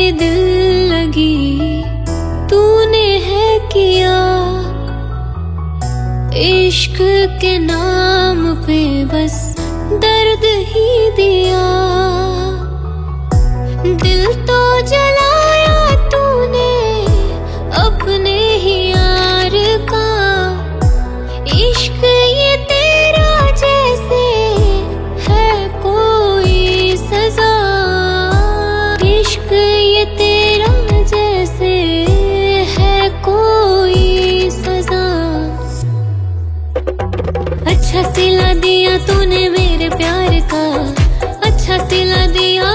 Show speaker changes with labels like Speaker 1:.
Speaker 1: मेरे दिल लगी तूने है किया। इश्क के नाम पे बस दर्द ही दिया। दिल तो जलाया तूने अपने ही यार का। इश्क ये तेरा जैसे है कोई सजा। इश्क ये तेरा जैसे है कोई सजा। अच्छा सिला दिया तूने मेरे प्यार का। अच्छा सिला दिया